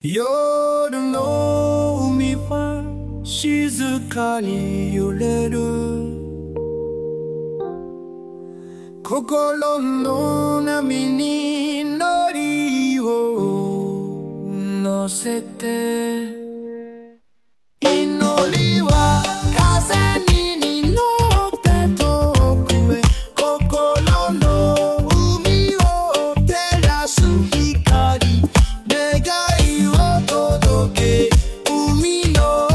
夜の海は静かに揺れる。心の波にノリを乗せて